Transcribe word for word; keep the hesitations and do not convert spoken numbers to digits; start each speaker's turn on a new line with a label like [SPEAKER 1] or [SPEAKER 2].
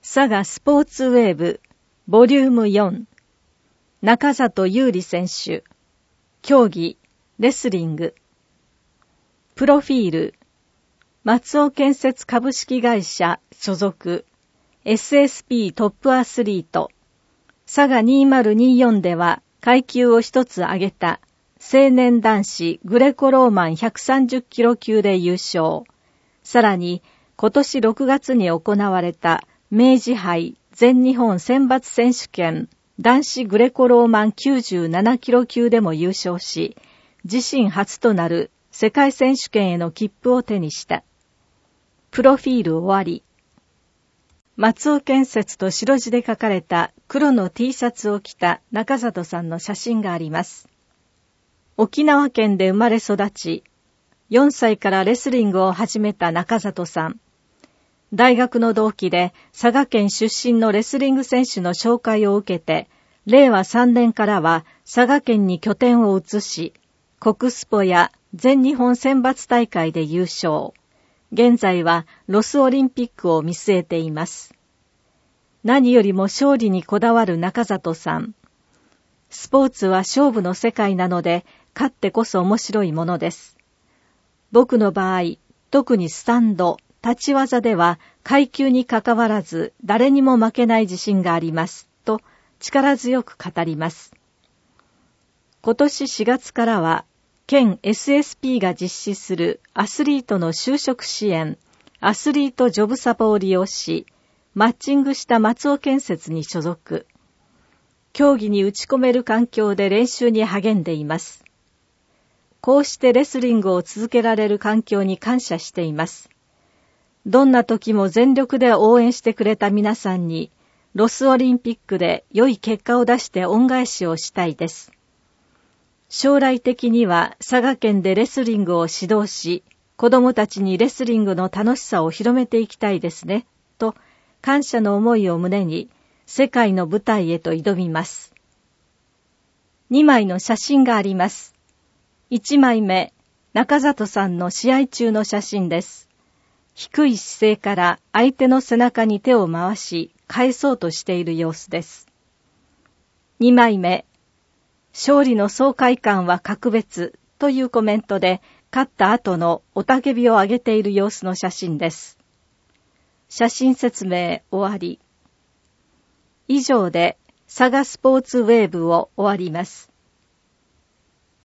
[SPEAKER 1] 佐賀スポーツウェーブボリュームよん、中里優里選手。競技レスリング。プロフィール、松尾建設株式会社所属 エスエスピー トップアスリート。佐賀にせんにじゅうよんでは階級を一つ上げた青年男子グレコローマンひゃくさんじゅっキロ級で優勝。さらに今年ろくがつに行われた明治杯全日本選抜選手権男子グレコローマンきゅうじゅうななキロ級でも優勝し、自身初となる世界選手権への切符を手にした。プロフィール終わり。松尾建設と白字で書かれた黒の T シャツを着た中里さんの写真があります。沖縄県で生まれ育ち、よんさいからレスリングを始めた中里さん。大学の同期で佐賀県出身のレスリング選手の紹介を受けて、れいわさんねんからは佐賀県に拠点を移し、国スポや全日本選抜大会で優勝。現在はロスオリンピックを見据えています。何よりも勝利にこだわる中里さん。スポーツは勝負の世界なので、勝ってこそ面白いものです。僕の場合、特にスタンド、立ち技では階級にかかわらず誰にも負けない自信があります、と力強く語ります。今年しがつからは、県 エスエスピー が実施するアスリートの就職支援、アスリートジョブサポを利用し、マッチングした松尾建設に所属。競技に打ち込める環境で練習に励んでいます。こうしてレスリングを続けられる環境に感謝しています。どんな時も全力で応援してくれた皆さんに、ロスオリンピックで良い結果を出して恩返しをしたいです。将来的には佐賀県でレスリングを指導し、子供たちにレスリングの楽しさを広めていきたいですね、と感謝の思いを胸に世界の舞台へと挑みます。にまいの写真があります。いちまいめ、中里さんの試合中の写真です。低い姿勢から相手の背中に手を回し返そうとしている様子です。にまいめ、勝利の爽快感は格別というコメントで勝った後の雄たけびを上げている様子の写真です。写真説明終わり。以上で佐賀スポーツウェーブを終わります。